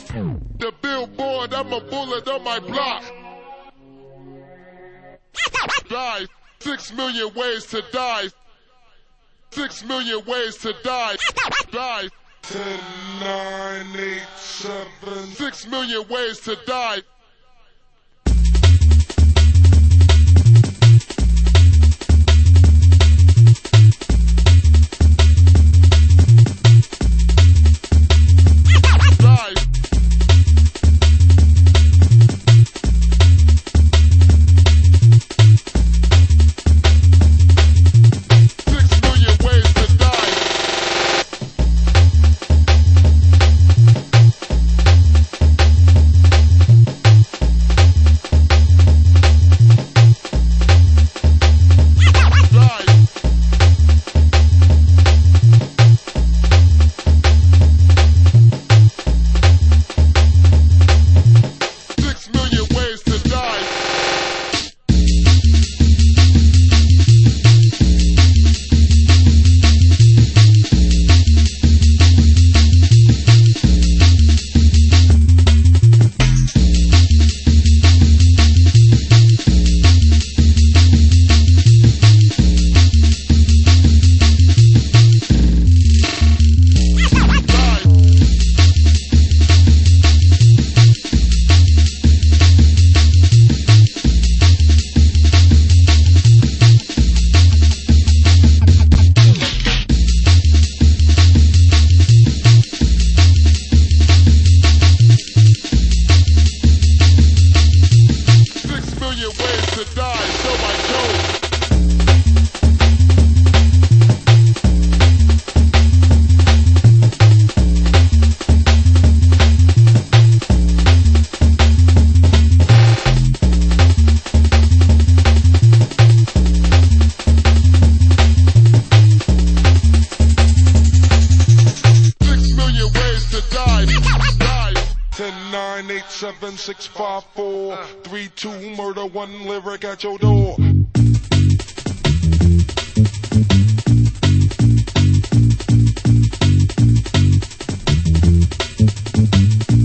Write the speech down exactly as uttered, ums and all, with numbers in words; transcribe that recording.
The billboard, I'm a bullet on my block. Die. Six million ways to die. Six million ways to die. Die. Ten, nine, eight, seven. Six million ways to die. nine eight seven six five four three two murder one lyric at your door. Thank you.